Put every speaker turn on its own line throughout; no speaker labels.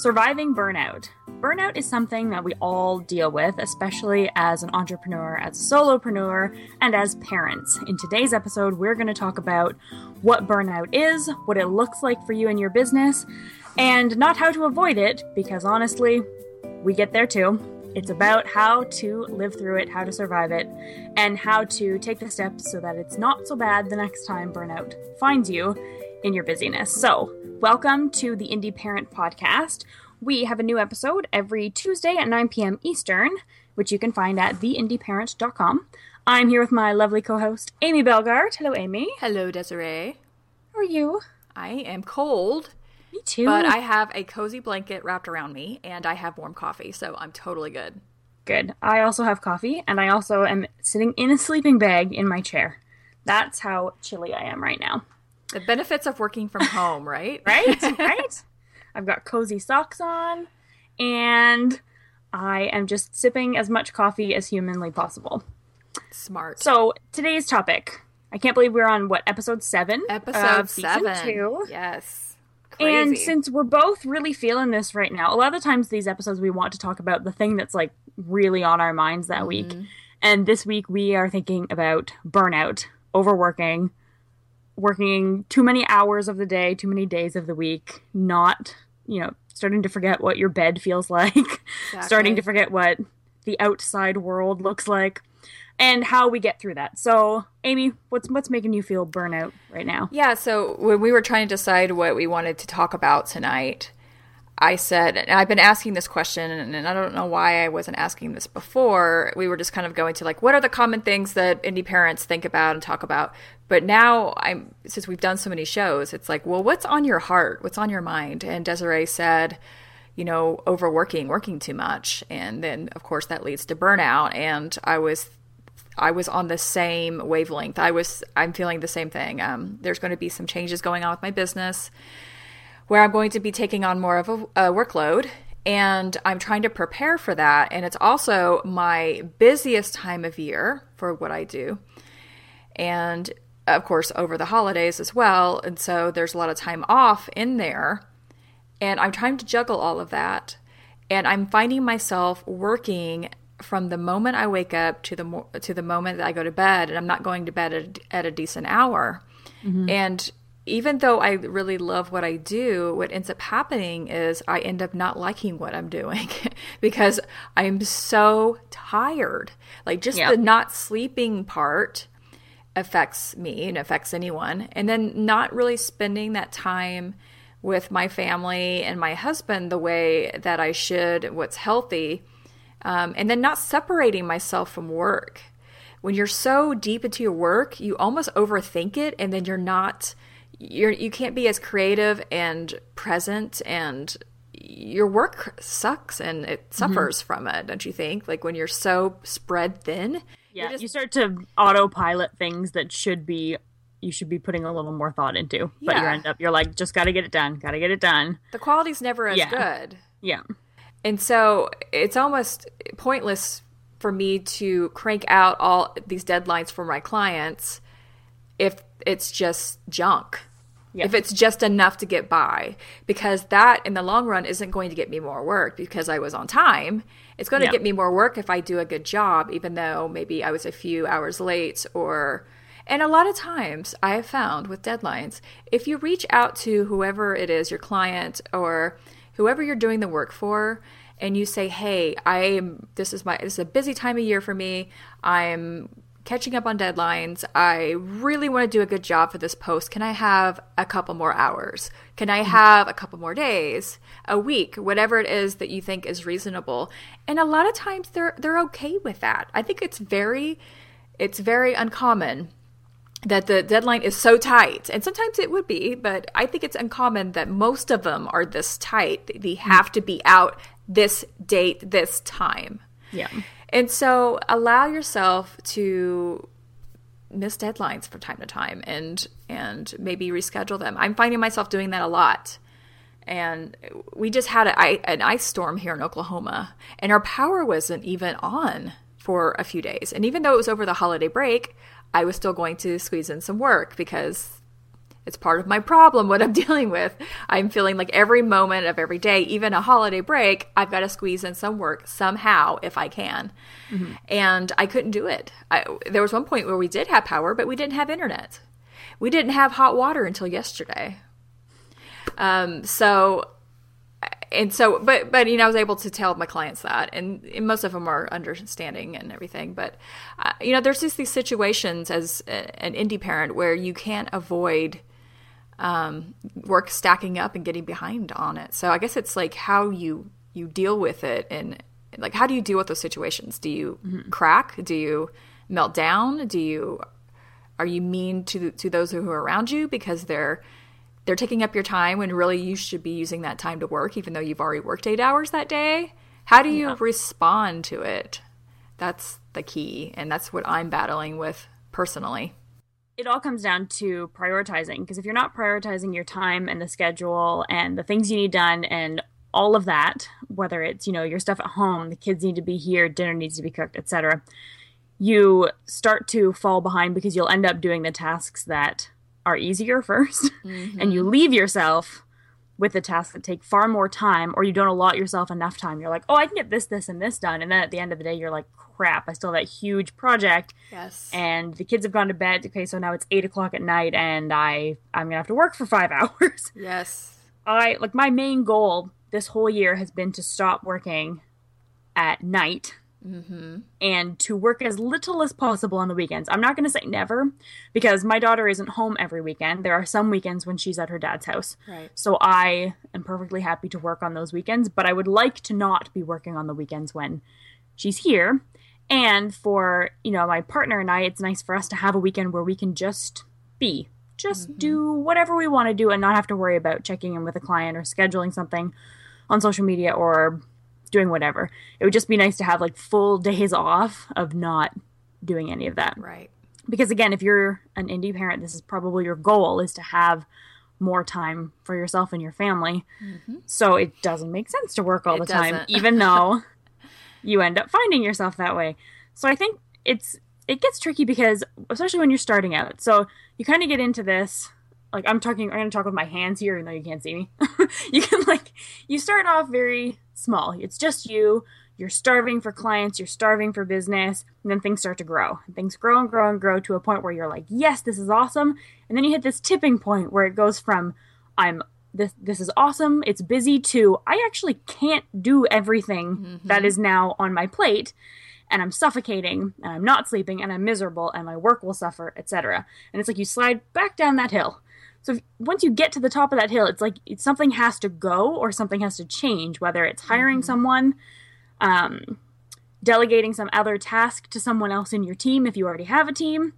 Surviving burnout. Burnout is something that we all deal with, especially as an entrepreneur, as a solopreneur, and as parents. In today's episode, we're going to talk about what burnout is, what it looks like for you and your business, and not how to avoid it, because honestly, we get there too. It's about how to live through it, how to survive it, and how to take the steps so that it's not so bad the next time burnout finds you in your busyness. So, welcome to the Indie Parent Podcast. We have a new episode every Tuesday at 9 p.m. Eastern, which you can find at theindyparent.com. I'm here with my lovely co-host, Amy Belgard. Hello, Amy.
Hello, Desiree.
How are you?
I am cold.
Me too.
But I have a cozy blanket wrapped around me, and I have warm coffee, so I'm totally good.
Good. I also have coffee, and I also am sitting in a sleeping bag in my chair. That's how chilly I am right now.
The benefits of working from home, right?
Right? I've got cozy socks on, and I am just sipping as much coffee as humanly possible.
Smart.
So, today's topic. I can't believe we're on, episode 7?
Episode 7.
Season 2.
Yes. Crazy.
And since we're both really feeling this right now, a lot of the times these episodes we want to talk about the thing that's, really on our minds that week. And this week we are thinking about burnout, overworking, working too many hours of the day, too many days of the week, not, starting to forget what your bed feels like, starting to forget what the outside world looks like, and how we get through that. So, Amy, what's making you feel burnout right now?
Yeah, so when we were trying to decide what we wanted to talk about tonight, I said, and I've been asking this question, and I don't know why I wasn't asking this before. We were just kind of going to what are the common things that indie parents think about and talk about? But now, since we've done so many shows, it's what's on your heart? What's on your mind? And Desiree said, overworking, working too much. And then, of course, that leads to burnout. And I was on the same wavelength. I'm feeling the same thing. There's going to be some changes going on with my business where I'm going to be taking on more of a workload, and I'm trying to prepare for that. And it's also my busiest time of year for what I do. And of course, over the holidays as well. And so there's a lot of time off in there. And I'm trying to juggle all of that. And I'm finding myself working from the moment I wake up to the moment that I go to bed, and I'm not going to bed at a decent hour. Mm-hmm. And even though I really love what I do, what ends up happening is I end up not liking what I'm doing because I'm so tired. The not sleeping part affects me and affects anyone. And then not really spending that time with my family and my husband the way that I should, what's healthy. And then not separating myself from work. When you're so deep into your work, you almost overthink it, and then you can't be as creative and present, and your work sucks and it suffers from it, don't you think? When you're so spread thin.
Yeah, you start to autopilot things that you should be putting a little more thought into. But you're just gotta get it done.
The quality's never as good.
Yeah.
And so it's almost pointless for me to crank out all these deadlines for my clients if it's just junk. Yep. If it's just enough to get by. Because that, in the long run, isn't going to get me more work because I was on time. It's going to get me more work if I do a good job, even though maybe I was a few hours late And a lot of times I have found with deadlines, if you reach out to whoever it is, your client or whoever you're doing the work for, and you say, hey, this is a busy time of year for me. I'm catching up on deadlines. I really want to do a good job for this post. Can I have a couple more hours? Can I have a couple more days, a week, whatever it is that you think is reasonable? And a lot of times they're okay with that. I think it's very uncommon that the deadline is so tight. And sometimes it would be, but I think it's uncommon that most of them are this tight. They have to be out this date, this time.
Yeah.
And so allow yourself to miss deadlines from time to time and maybe reschedule them. I'm finding myself doing that a lot. And we just had an ice storm here in Oklahoma, and our power wasn't even on for a few days. And even though it was over the holiday break, I was still going to squeeze in some work because It's part of my problem, what I'm dealing with. I'm feeling like every moment of every day, even a holiday break, I've got to squeeze in some work somehow if I can. Mm-hmm. And I couldn't do it. There was one point where we did have power, but we didn't have internet. We didn't have hot water until yesterday. But I was able to tell my clients that, and most of them are understanding and everything. But, there's just these situations as an indie parent where you can't avoid work stacking up and getting behind on it. So I guess it's like how you deal with it, and like, how do you deal with those situations? Do you crack? Do you melt down? Are you mean to those who are around you because they're taking up your time when really you should be using that time to work, even though you've already worked 8 hours that day? How do you respond to it? That's the key, and that's what I'm battling with personally.
It all comes down to prioritizing, because if you're not prioritizing your time and the schedule and the things you need done and all of that, whether it's, your stuff at home, the kids need to be here, dinner needs to be cooked, etc., you start to fall behind because you'll end up doing the tasks that are easier first, and you leave yourself with the tasks that take far more time, or you don't allot yourself enough time. You're like, oh, I can get this, and this done. And then at the end of the day, you're like, crap, I still have that huge project.
Yes.
And the kids have gone to bed. Okay, so now it's 8:00 at night, and I'm going to have to work for 5 hours.
Yes.
My main goal this whole year has been to stop working at night. And to work as little as possible on the weekends. I'm not going to say never, because my daughter isn't home every weekend. There are some weekends when she's at her dad's house.
Right.
So I am perfectly happy to work on those weekends, but I would like to not be working on the weekends when she's here. And for, my partner and I, it's nice for us to have a weekend where we can just be. Just do whatever we want to do and not have to worry about checking in with a client or scheduling something on social media or doing whatever. It would just be nice to have full days off of not doing any of that.
Right.
Because again, if you're an indie parent, this is probably your goal, is to have more time for yourself and your family. So it doesn't make sense to work all the time, even though you end up finding yourself that way. So I think it gets tricky because, especially when you're starting out, so you kind of get into this. I'm going to talk with my hands here, even though you can't see me. You can you start off very small. It's just you're starving for clients, you're starving for business, and then things start to grow. And things grow and grow and grow to a point where you're like, yes, this is awesome. And then you hit this tipping point where it goes from, this is awesome, it's busy, to, I actually can't do everything that is now on my plate. And I'm suffocating, and I'm not sleeping, and I'm miserable, and my work will suffer, etc. And it's like you slide back down that hill. So once you get to the top of that hill, it's like something has to go or something has to change, whether it's hiring someone, delegating some other task to someone else in your team if you already have a team,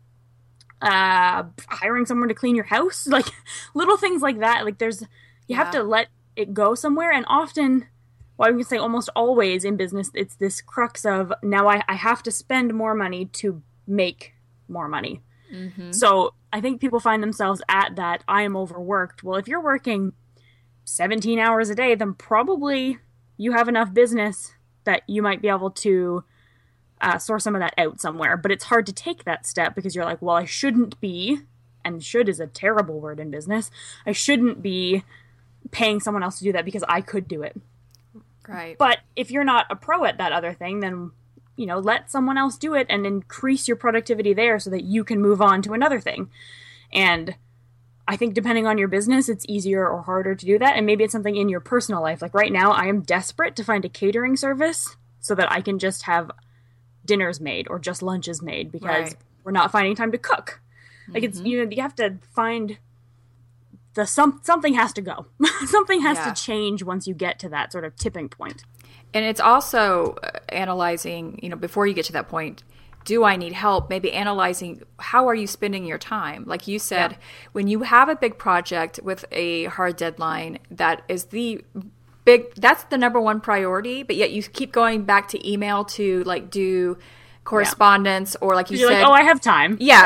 hiring someone to clean your house, little things like that. You have to let it go somewhere. And often, I would say almost always in business, it's this crux of, now I have to spend more money to make more money. So I think people find themselves at that, I am overworked. Well, if you're working 17 hours a day, then probably you have enough business that you might be able to source some of that out somewhere. But it's hard to take that step because you're like, well, I shouldn't be, and should is a terrible word in business, I shouldn't be paying someone else to do that because I could do it.
Right.
But if you're not a pro at that other thing, then let someone else do it and increase your productivity there so that you can move on to another thing. And I think depending on your business, it's easier or harder to do that. And maybe it's something in your personal life. Right now, I am desperate to find a catering service so that I can just have dinners made or just lunches made because we're not finding time to cook. It's, you have to find something has to go. Something has to change once you get to that sort of tipping point.
And it's also analyzing, before you get to that point, do I need help? Maybe analyzing, how are you spending your time? Like you said, when you have a big project with a hard deadline, that's the number one priority, but yet you keep going back to email to do correspondence or like you said.
Like, oh, I have time.
Yeah.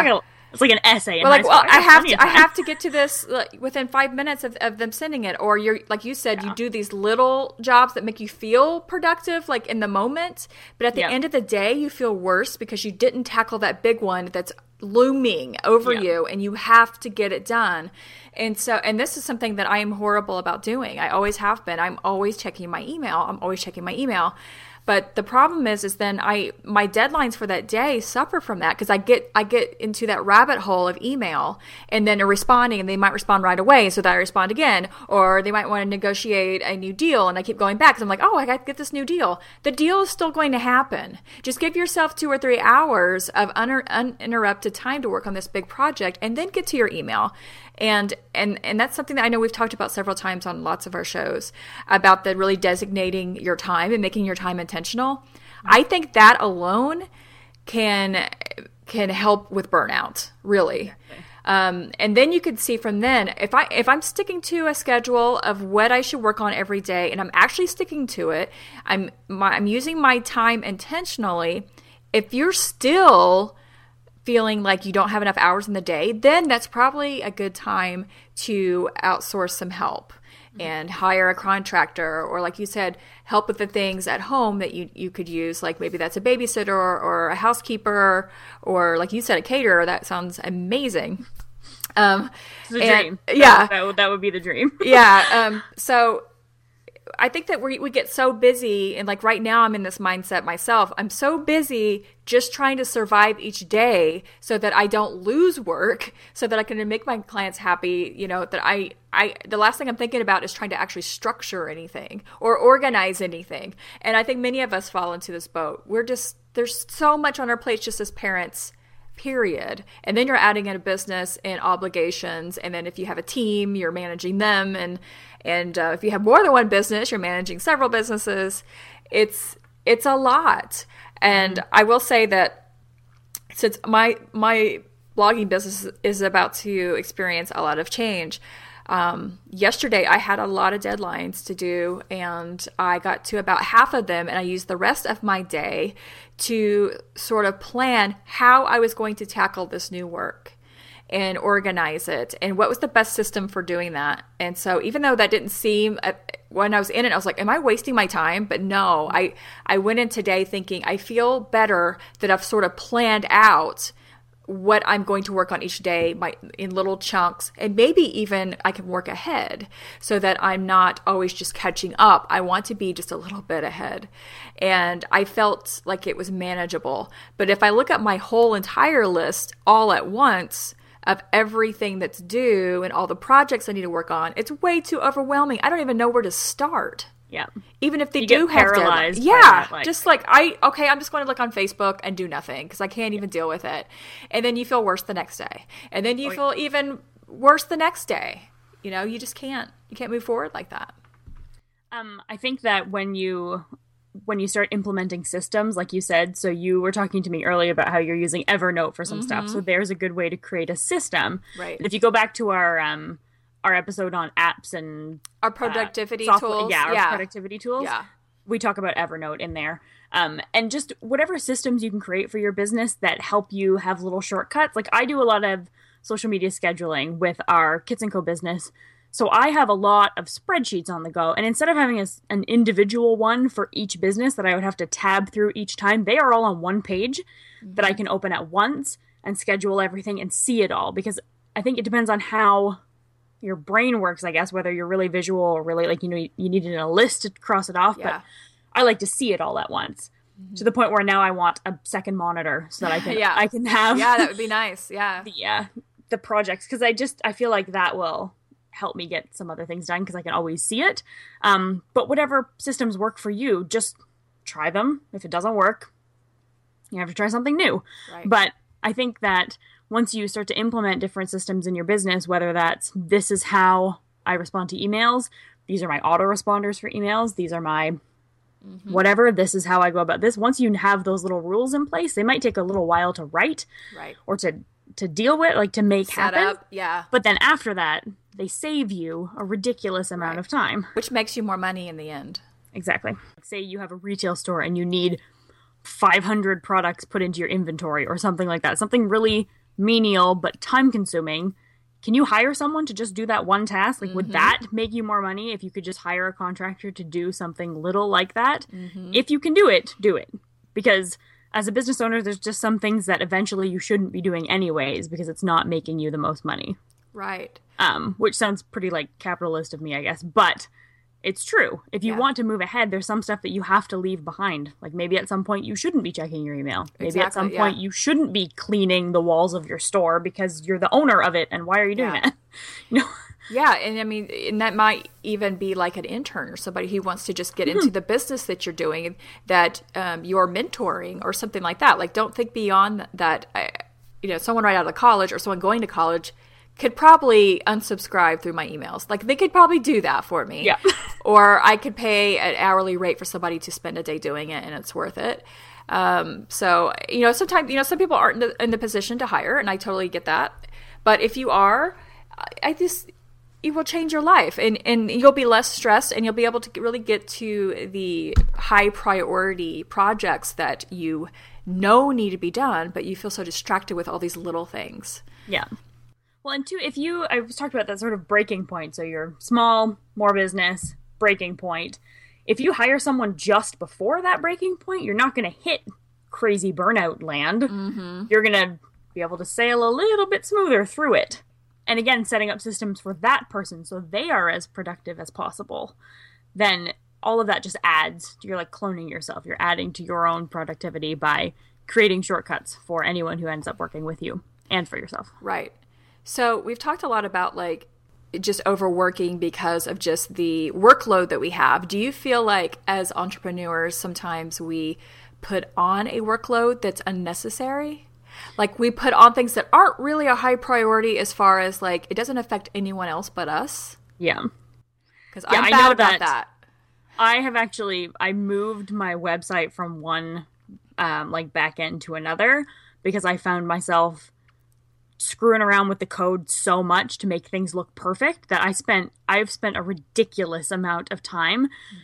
It's like an essay.
Well, like, well, I
time.
have to get to this within 5 minutes of them sending it. Or you're, like you said, you do these little jobs that make you feel productive, like in the moment. But at the end of the day, you feel worse because you didn't tackle that big one that's looming over you, and you have to get it done. And this is something that I am horrible about doing. I always have been. I'm always checking my email. But the problem is then my deadlines for that day suffer from that, because I get into that rabbit hole of email and then responding, and they might respond right away, so that I respond again, or they might want to negotiate a new deal, and I keep going back because I'm like, oh, I got to get this new deal. The deal is still going to happen. Just give yourself 2 or 3 hours of uninterrupted time to work on this big project, and then get to your email. And that's something that I know we've talked about several times on lots of our shows, about the really designating your time and making your time intentional. I think that alone can help with burnout, really. And then you could see from then, if I'm sticking to a schedule of what I should work on every day, and I'm actually sticking to it, I'm using my time intentionally. If you're still feeling like you don't have enough hours in the day, then that's probably a good time to outsource some help and hire a contractor, or, like you said, help with the things at home that you could use, like maybe that's a babysitter or a housekeeper, or, like you said, a caterer. That sounds amazing.
It's a dream.
Yeah.
That would be the dream.
Yeah. So I think that we get so busy, and like right now I'm in this mindset myself. I'm so busy just trying to survive each day so that I don't lose work, so that I can make my clients happy, that the last thing I'm thinking about is trying to actually structure anything or organize anything. And I think many of us fall into this boat. There's so much on our plates just as parents, period. And then you're adding in a business and obligations. And then if you have a team, you're managing them. And if you have more than one business, you're managing several businesses. It's a lot. And I will say that since my blogging business is about to experience a lot of change, yesterday I had a lot of deadlines to do, and I got to about half of them, and I used the rest of my day to sort of plan how I was going to tackle this new work and organize it, and what was the best system for doing that. And so even though that didn't seem, when I was in it, I was like, am I wasting my time? But no, I went in today thinking, I feel better that I've sort of planned out what I'm going to work on each day in little chunks, and maybe even I can work ahead so that I'm not always just catching up. I want to be just a little bit ahead. And I felt like it was manageable. But if I look at my whole entire list all at once of everything that's due and all the projects I need to work on, it's way too overwhelming. I don't even know where to start.
Yeah.
Even if they
you
do
get
have
paralyzed.
Yeah.
That,
just like, I'm just going to look on Facebook and do nothing because I can't even deal with it. And then you feel worse the next day. And then you feel even worse the next day. You just can't move forward like that.
I think that when you start implementing systems, like you said, so you were talking to me earlier about how you're using Evernote for some stuff. So there's a good way to create a system.
Right.
And if you go back to our episode on apps and
our productivity tools.
Yeah, productivity tools.
Yeah.
We talk about Evernote in there. And just whatever systems you can create for your business that help you have little shortcuts. Like I do a lot of social media scheduling with our Kits & Co business. So I have a lot of spreadsheets on the go. And instead of having an individual one for each business that I would have to tab through each time, they are all on one page that I can open at once and schedule everything and see it all. Because I think it depends on how your brain works, I guess, whether you're really visual or really you need it in a list to cross it off. Yeah. But I like to see it all at once to the point where now I want a second monitor so that I can have.
Yeah, that would be nice. Yeah.
The projects. Because I feel like that will help me get some other things done because I can always see it. But whatever systems work for you, just try them. If it doesn't work, you have to try something new.
Right.
But I think that once you start to implement different systems in your business, whether that's this is how I respond to emails, these are my autoresponders for emails, these are my whatever, this is how I go about this. Once you have those little rules in place, they might take a little while to write or to deal with, like to make happen.
Up, yeah.
But then after that, they save you a ridiculous amount of time.
Which makes you more money in the end.
Exactly. Say you have a retail store and you need 500 products put into your inventory or something like that. Something really menial but time consuming. Can you hire someone to just do that one task? Like, would that make you more money if you could just hire a contractor to do something little like that? If you can do it, do it. Because as a business owner, there's just some things that eventually you shouldn't be doing anyways because it's not making you the most money.
Right.
Which sounds pretty like capitalist of me, I guess. But it's true. If you want to move ahead, there's some stuff that you have to leave behind. Like maybe at some point you shouldn't be checking your email. Maybe at some point you shouldn't be cleaning the walls of your store because you're the owner of it. And why are you doing that? You know?
Yeah, and I mean, and that might even be like an intern or somebody who wants to just get into the business that you're doing, that you're mentoring or something like that. Like, don't think beyond that. You know, someone right out of college or someone going to college could probably unsubscribe through my emails. Like, they could probably do that for me.
Yeah.
Or I could pay an hourly rate for somebody to spend a day doing it, and it's worth it. So, you know, sometimes, you know, some people aren't in the position to hire, and I totally get that. But if you are, it will change your life, and you'll be less stressed, and you'll be able to really get to the high priority projects that you know need to be done, but you feel so distracted with all these little things.
Yeah. Well, and two, I was talking about that sort of breaking point. So you're small, more business, breaking point. If you hire someone just before that breaking point, you're not going to hit crazy burnout land. You're going to be able to sail a little bit smoother through it. And again, setting up systems for that person so they are as productive as possible. Then all of that just adds. You're like cloning yourself. You're adding to your own productivity by creating shortcuts for anyone who ends up working with you and for yourself.
Right. So we've talked a lot about like just overworking because of just the workload that we have. Do you feel like as entrepreneurs, sometimes we put on a workload that's unnecessary? Like we put on things that aren't really a high priority as far as like it doesn't affect anyone else but us?
Yeah.
Because I'm bad about that.
I moved my website from one like back end to another because I found myself screwing around with the code so much to make things look perfect that I've spent a ridiculous amount of time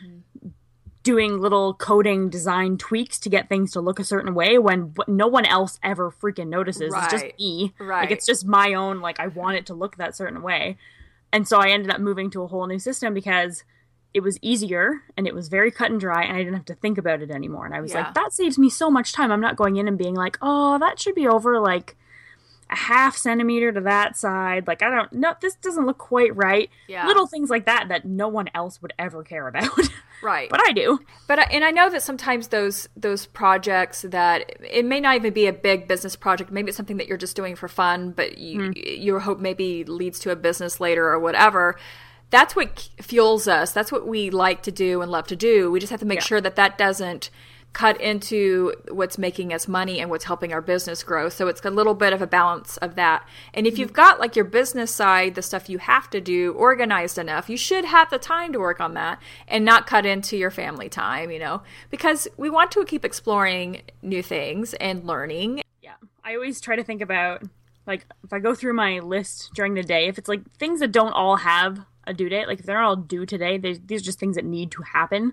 doing little coding design tweaks to get things to look a certain way when no one else ever freaking notices.
Right.
It's just me.
Right.
Like it's just my own, like I want it to look that certain way. And so I ended up moving to a whole new system because it was easier and it was very cut and dry and I didn't have to think about it anymore. And I was like, that saves me so much time. I'm not going in and being like, oh, that should be over like a half centimeter to that side. Like, I don't know, this doesn't look quite right. Yeah. Little things like that no one else would ever care about.
Right.
But I do.
And I know that sometimes those projects that it may not even be a big business project. Maybe it's something that you're just doing for fun, but your hope maybe leads to a business later or whatever. That's what fuels us. That's what we like to do and love to do. We just have to make sure that doesn't cut into what's making us money and what's helping our business grow. So it's a little bit of a balance of that. And if you've got like your business side, the stuff you have to do organized enough, you should have the time to work on that and not cut into your family time, you know, because we want to keep exploring new things and learning.
Yeah. I always try to think about like if I go through my list during the day, if it's like things that don't all have a due date, like if they're not all due today, these are just things that need to happen.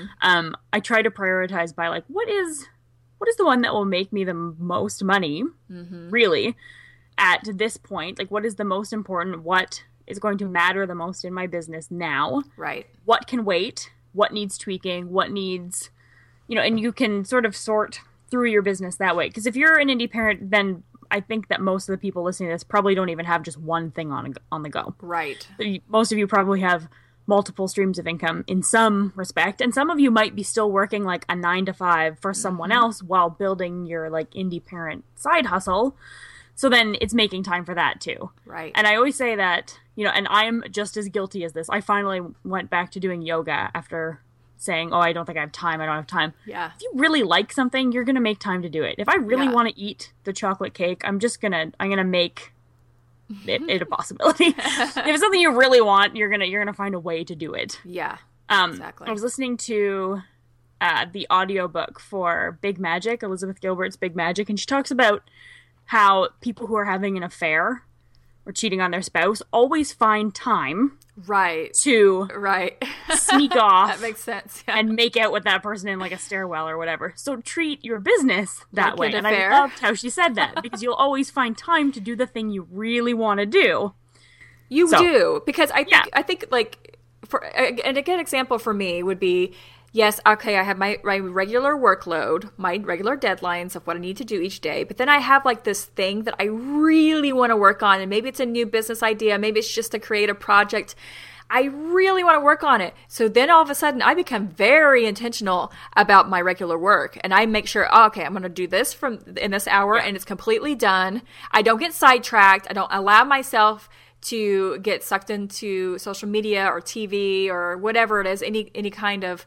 I try to prioritize by like what is the one that will make me the most money really at this point, like what is the most important, what is going to matter the most in my business now,
right? What
can wait, what needs tweaking, what needs, you know, and you can sort of sort through your business that way. Because if you're an indie parent, then I think that most of the people listening to this probably don't even have just one thing on the go.
Right.
Most of you probably have multiple streams of income in some respect. And some of you might be still working like a 9-to-5 for someone else while building your like indie parent side hustle. So then it's making time for that too.
Right.
And I always say that, you know, and I'm just as guilty as this. I finally went back to doing yoga after saying, oh, I don't think I have time. I don't have time.
Yeah.
If you really like something, you're going to make time to do it. If I really want to eat the chocolate cake, I'm going to make it a possibility. If it's something you really want, you're going to find a way to do it.
Yeah.
Exactly. I was listening to the audiobook for Big Magic, Elizabeth Gilbert's Big Magic, and she talks about how people who are having an affair or cheating on their spouse always find time
Right.
to
Right.
sneak off
That makes sense. Yeah.
and make out with that person in like a stairwell or whatever. So treat your business that
Like
way.
an
And
affair.
I loved how she said that because you'll always find time to do the thing you really want to do.
You
So,
do, because
yeah.
I think like and a good example for me would be, yes, okay, I have my regular workload, my regular deadlines of what I need to do each day, but then I have like this thing that I really want to work on, and maybe it's a new business idea, maybe it's just a creative project. I really want to work on it. So then all of a sudden I become very intentional about my regular work, and I make sure, oh, okay, I'm going to do this in this hour and it's completely done. I don't get sidetracked. I don't allow myself to get sucked into social media or TV or whatever it is, any kind of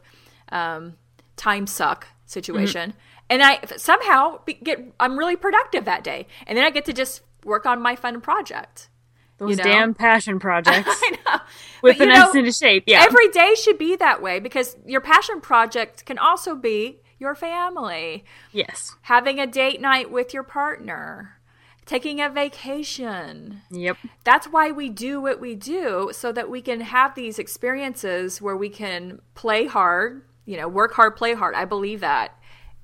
time suck situation. And I somehow I'm really productive that day. And then I get to just work on my fun project.
Those damn passion projects.
I know.
Whipping us into shape. Yeah.
Every day should be that way, because your passion project can also be your family.
Yes.
Having a date night with your partner. Taking a vacation.
Yep.
That's why we do what we do, so that we can have these experiences where we can play hard, work hard, play hard. I believe that.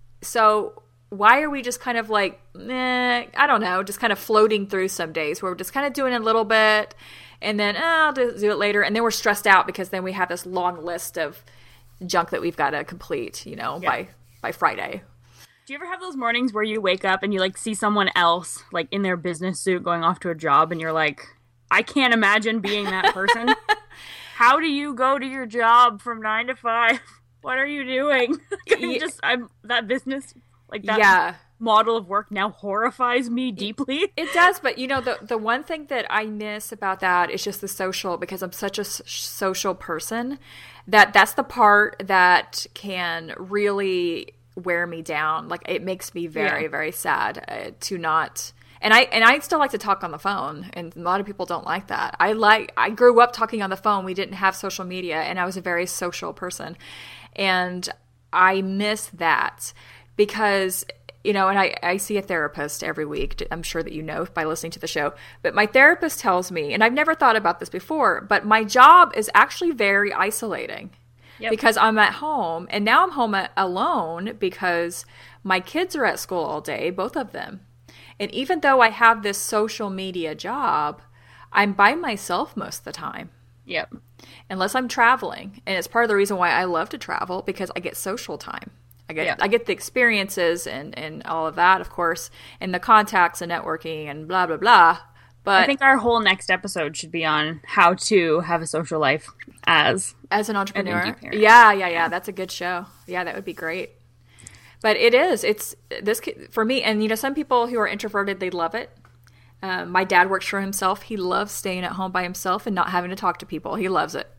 So why are we just kind of like, I don't know, just kind of floating through some days where we're just kind of doing a little bit and then I'll do it later. And then we're stressed out because then we have this long list of junk that we've got to complete, by Friday.
Do you ever have those mornings where you wake up and you like see someone else like in their business suit going off to a job and you're like, I can't imagine being that person. How do you go to your job from 9 to 5? What are you doing? I'm that business, like that model of work now horrifies me deeply.
It does, but the one thing that I miss about that is just the social, because I'm such a social person, that's the part that can really wear me down. Like, it makes me very, very sad to not. And I still like to talk on the phone, and a lot of people don't like that. I grew up talking on the phone. We didn't have social media, and I was a very social person, and I miss that because and I see a therapist every week. I'm sure that you know by listening to the show. But my therapist tells me, and I've never thought about this before, but my job is actually very isolating. Yep. Because I'm at home, and now I'm home alone because my kids are at school all day, both of them. And even though I have this social media job, I'm by myself most of the time.
Yep.
Unless I'm traveling. And it's part of the reason why I love to travel, because I get social time. I get the experiences and all of that, of course, and the contacts and networking and blah, blah, blah. But
I think our whole next episode should be on how to have a social life as
an entrepreneur. Yeah. That's a good show. Yeah, that would be great. But it's this for me. And some people who are introverted, they love it. My dad works for himself. He loves staying at home by himself and not having to talk to people. He loves it.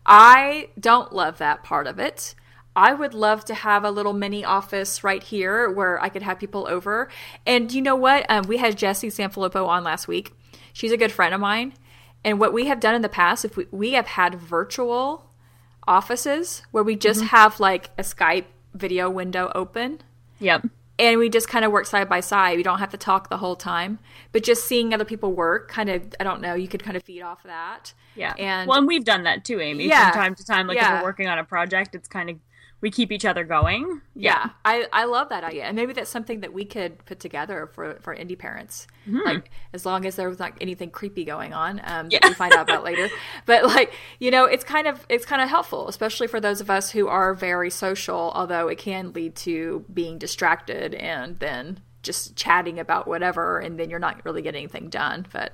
I don't love that part of it. I would love to have a little mini office right here where I could have people over. And you know what? We had Jessie Sanfilippo on last week. She's a good friend of mine. And what we have done in the past, if we have had virtual offices where we just have like a Skype video window open.
Yep.
And we just kind of work side by side. We don't have to talk the whole time. But just seeing other people work, kind of, I don't know, you could kind of feed off of that.
Yeah.
And
we've done that too, Amy, from time to time. Like if we're working on a project, it's kind of, we keep each other going.
Yeah. I love that idea. And maybe that's something that we could put together for indie parents. Like, as long as there was not anything creepy going on that we find out about later. But like, it's kind of helpful, especially for those of us who are very social, although it can lead to being distracted and then just chatting about whatever, and then you're not really getting anything done. But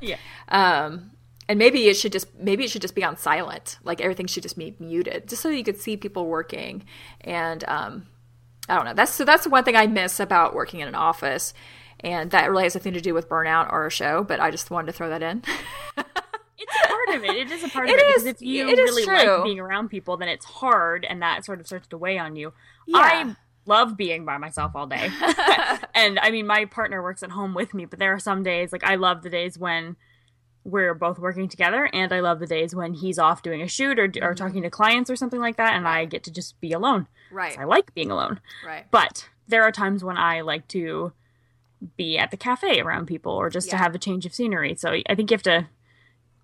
and maybe it should just be on silent. Like, everything should just be muted, just so you could see people working. And I don't know. That's the one thing I miss about working in an office, and that really has nothing to do with burnout or a show. But I just wanted to throw that in.
It's a part of it. It is a part of it. Because if you really like being around people, then it's hard, and that sort of starts to weigh on you. Yeah. I love being by myself all day. And I mean, my partner works at home with me, but there are some days, like, I love the days when we're both working together, and I love the days when he's off doing a shoot or talking to clients or something like that, and I get to just be alone.
Right.
I like being alone.
Right.
But there are times when I like to be at the cafe around people, or just to have a change of scenery. So I think you have to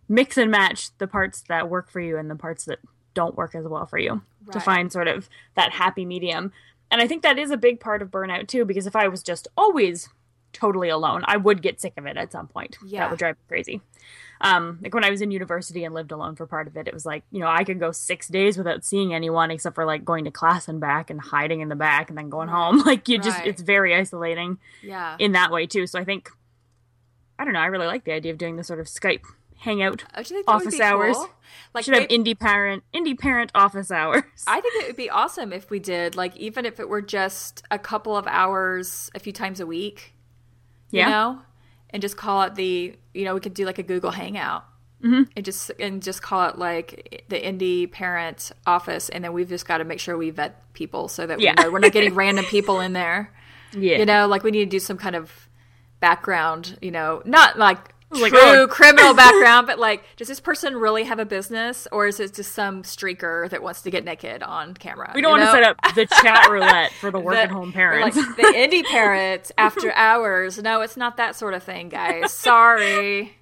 mix and match the parts that work for you and the parts that don't work as well for you to find sort of that happy medium. And I think that is a big part of burnout too, because if I was just always totally alone, I would get sick of it at some point. Yeah. That would drive me crazy. Like when I was in university and lived alone for part of it, it was like, you know, I could go 6 days without seeing anyone except for like going to class and back and hiding in the back and then going home. Like you just, it's very isolating in that way too. So I think, I don't know, I really like the idea of doing this sort of Skype hangout office hours. Cool? Like should have indie parent office hours.
I think it would be awesome if we did, like, even if it were just a couple of hours a few times a week, you know, and just call it we could do like a Google Hangout and just call it like the indie parent office. And then we've just got to make sure we vet people so that we know we're not getting random people in there. Yeah. You know, like we need to do some kind of background, you know, not like true criminal background, but like, does this person really have a business, or is it just some streaker that wants to get naked on camera?
We don't want to set up the chat roulette for the work-at-home parents.
Like the indie parents after hours. No, it's not that sort of thing, guys. Sorry.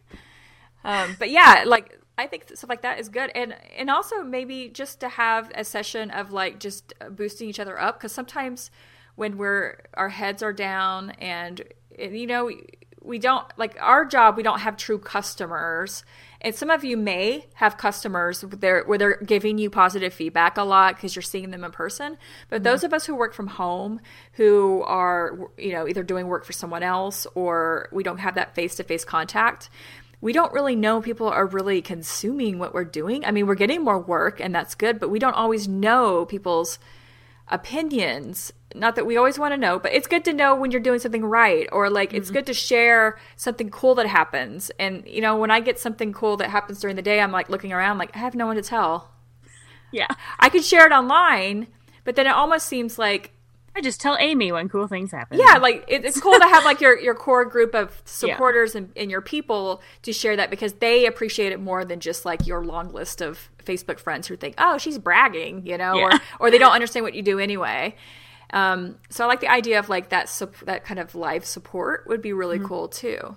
But yeah, like I think stuff like that is good, and also maybe just to have a session of like just boosting each other up, because sometimes when our heads are down and you know. We don't, like our job, we don't have true customers. And some of you may have customers where they're giving you positive feedback a lot because you're seeing them in person. But those of us who work from home, who are, you know, either doing work for someone else or we don't have that face-to-face contact, we don't really know people are really consuming what we're doing. I mean, we're getting more work and that's good, but we don't always know people's opinions. Not that we always want to know, but it's good to know when you're doing something right, or like it's good to share something cool that happens. And you know, when I get something cool that happens during the day, I'm like looking around like I have no one to tell.
Yeah.
I could share it online, but then it almost seems like
I just tell Amy when cool things happen.
Yeah, like it's cool to have like your core group of supporters and your people to share that, because they appreciate it more than just like your long list of Facebook friends who think, oh, she's bragging, you know, or they don't understand what you do anyway. So I like the idea of like that kind of live support would be really cool too.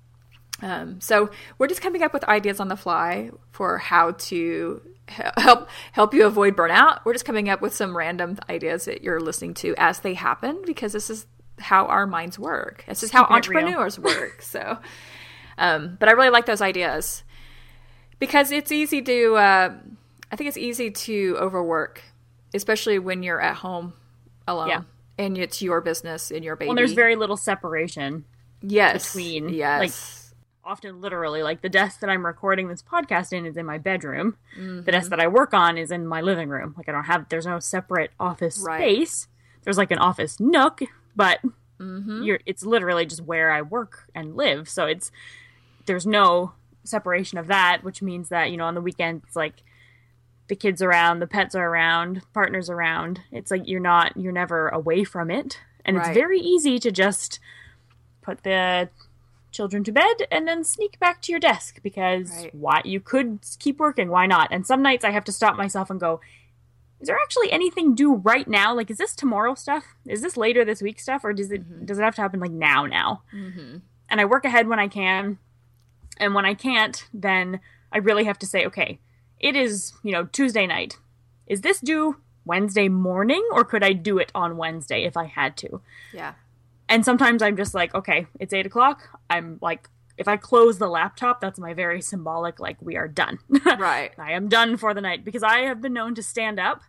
So we're just coming up with ideas on the fly for how to help you avoid burnout. We're just coming up with some random ideas that you're listening to as they happen, because this is how our minds work. This is how entrepreneurs work. So, but I really like those ideas because it's easy to, I think it's easy to overwork, especially when you're at home alone and it's your business and your baby.
Well, there's very little separation. Between like often literally like the desk that I'm recording this podcast in is in my bedroom. The desk that I work on is in my living room. Like there's no separate office space. There's like an office nook, but it's literally just where I work and live. So there's no separation of that, which means that, you know, on the weekends, it's like the kids are around, the pets are around, partners around. It's like you're never away from it. And it's very easy to just put the children to bed and then sneak back to your desk, because why, you could keep working, why not? And some nights I have to stop myself and go, is there actually anything due right now? Like, is this tomorrow stuff? Is this later this week stuff? Or does it have to happen like now? And I work ahead when I can. And when I can't, then I really have to say, okay, it is, you know, Tuesday night. Is this due Wednesday morning, or could I do it on Wednesday if I had to?
Yeah.
And sometimes I'm just like, okay, it's 8:00. I'm like, if I close the laptop, that's my very symbolic, like, we are done.
Right.
I am done for the night, because I have been known to stand up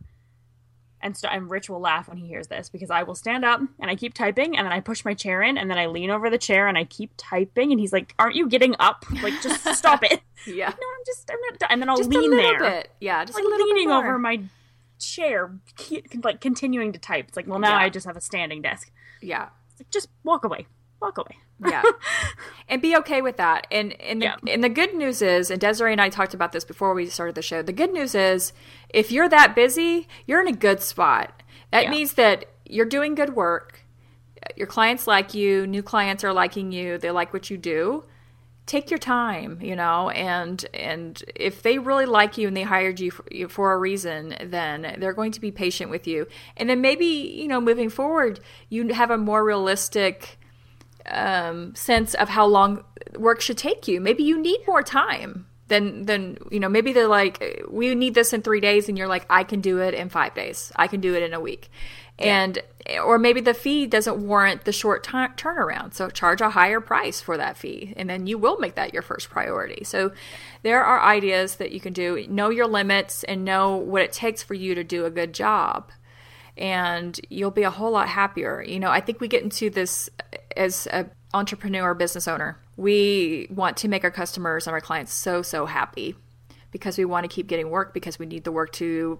and Rich will laugh when he hears this, because I will stand up and I keep typing and then I push my chair in and then I lean over the chair and I keep typing and he's like, aren't you getting up? Like, just stop it.
Yeah.
Like, no, I'm not done. And then I'll
just
lean
a little
there.
Bit. Yeah, just
like
a little
leaning
bit more.
over my chair, like continuing to type. It's like, well, now I just have a standing desk.
Yeah.
It's like, just walk away. Walk away.
Yeah. And be okay with that. And the good news is, and Desiree and I talked about this before we started the show, the good news is, if you're that busy, you're in a good spot. That means that you're doing good work. Your clients like you. New clients are liking you. They like what you do. Take your time, you know, and if they really like you and they hired you for a reason, then they're going to be patient with you. And then maybe, you know, moving forward, you have a more realistic sense of how long work should take you. Maybe you need more time then maybe they're like, we need this in 3 days, and you're like, I can do it in 5 days. I can do it in a week. Yeah. Or maybe the fee doesn't warrant the short turnaround. So charge a higher price for that fee, and then you will make that your first priority. So there are ideas that you can do. Know your limits and know what it takes for you to do a good job. And you'll be a whole lot happier. I think we get into this as an entrepreneur, business owner. We want to make our customers and our clients so happy because we want to keep getting work, because we need the work to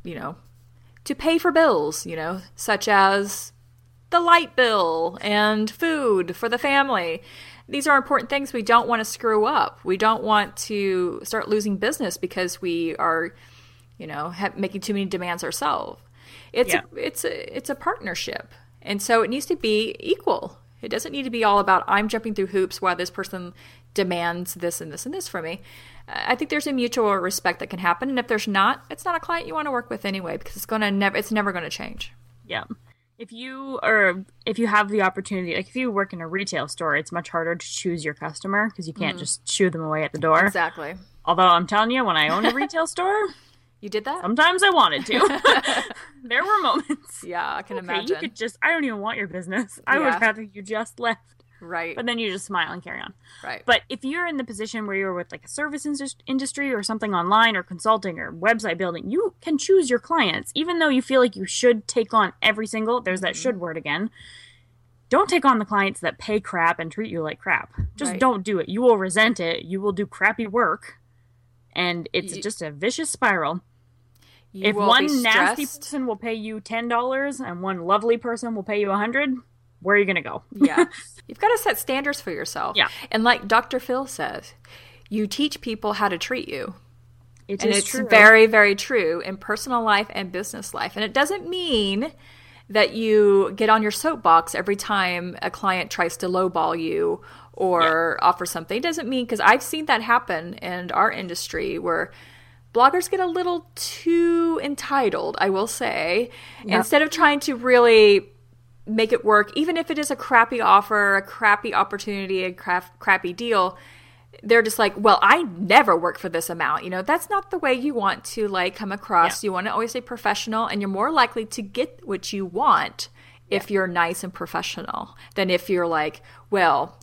pay for bills, such as the light bill and food for the family. These are important things we don't want to screw up. We don't want to start losing business because we are, making too many demands ourselves. It's a partnership. And so it needs to be equal. It doesn't need to be all about I'm jumping through hoops while this person demands this and this and this from me. I think there's a mutual respect that can happen. And if there's not, it's not a client you want to work with anyway, because it's never going to change.
Yeah. If you have the opportunity, like if you work in a retail store, it's much harder to choose your customer because you can't just shoo them away at the door.
Exactly.
Although I'm telling you, when I owned a retail store,
you did that?
Sometimes I wanted to. There were moments.
Yeah, I can imagine.
You could I don't even want your business. I would rather you just left.
Right.
But then you just smile and carry on.
Right.
But if you're in the position where you're with like a service industry or something online or consulting or website building, you can choose your clients. Even though you feel like you should take on every single, there's that should word again. Don't take on the clients that pay crap and treat you like crap. Just don't do it. You will resent it. You will do crappy work. And it's just a vicious spiral. If one nasty person will pay you $10 and one lovely person will pay you $100, where are you going to go?
Yeah. You've got to set standards for yourself.
Yeah.
And like Dr. Phil says, you teach people how to treat you. It's
true.
Very, very true in personal life and business life. And it doesn't mean that you get on your soapbox every time a client tries to lowball you or offer something. It doesn't mean, because I've seen that happen in our industry where bloggers get a little too entitled, I will say. Yep. Instead of trying to really make it work, even if it is a crappy offer, a crappy opportunity, a crappy deal, they're just like, well, I never work for this amount. That's not the way you want to come across. Yeah. You want to always stay professional, and you're more likely to get what you want if you're nice and professional than if you're like, well,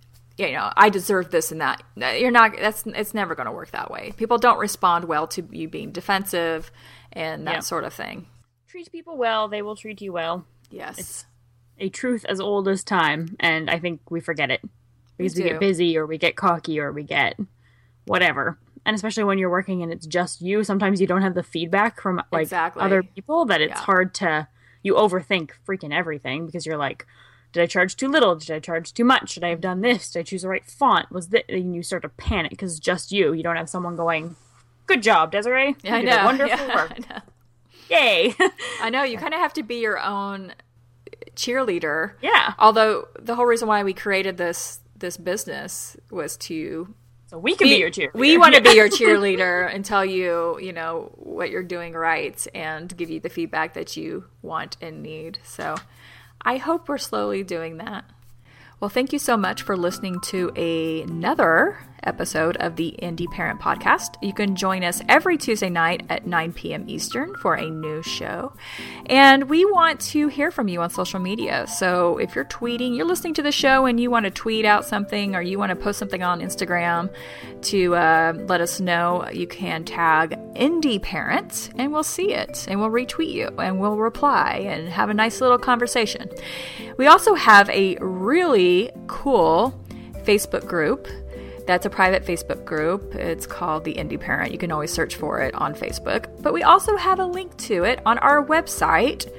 I deserve this and that. You're not. It's never going to work that way. People don't respond well to you being defensive and that sort of thing.
Treat people well; they will treat you well.
Yes,
it's a truth as old as time, and I think we forget it because we get busy or we get cocky or we get whatever. And especially when you're working and it's just you, sometimes you don't have the feedback from other people that it's hard to. You overthink freaking everything because you're like, did I charge too little? Did I charge too much? Should I have done this? Did I choose the right font? Was that? And you start to panic because it's just you. You don't have someone going, good job, Desiree.
You did wonderful
work. I know. Yay.
I know. You kind of have to be your own cheerleader.
Yeah.
Although the whole reason why we created this business was to...
So we can be your cheerleader.
We want to be your cheerleader and tell you, what you're doing right and give you the feedback that you want and need. So I hope we're slowly doing that. Well, thank you so much for listening to another episode of the Indie Parent Podcast. You can join us every Tuesday night at 9 p.m. Eastern for a new show. And we want to hear from you on social media. So if you're tweeting, you're listening to the show and you want to tweet out something or you want to post something on Instagram to let us know, you can tag Indie Parent and we'll see it and we'll retweet you and we'll reply and have a nice little conversation. We also have a really cool Facebook group. That's a private Facebook group. It's called The Indie Parent. You can always search for it on Facebook. But we also have a link to it on our website,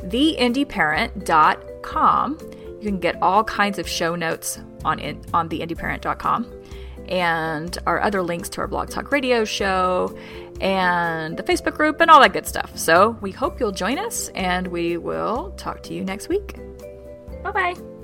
theindyparent.com. You can get all kinds of show notes on theindyparent.com and our other links to our Blog Talk Radio show and the Facebook group and all that good stuff. So we hope you'll join us and we will talk to you next week.
Bye-bye.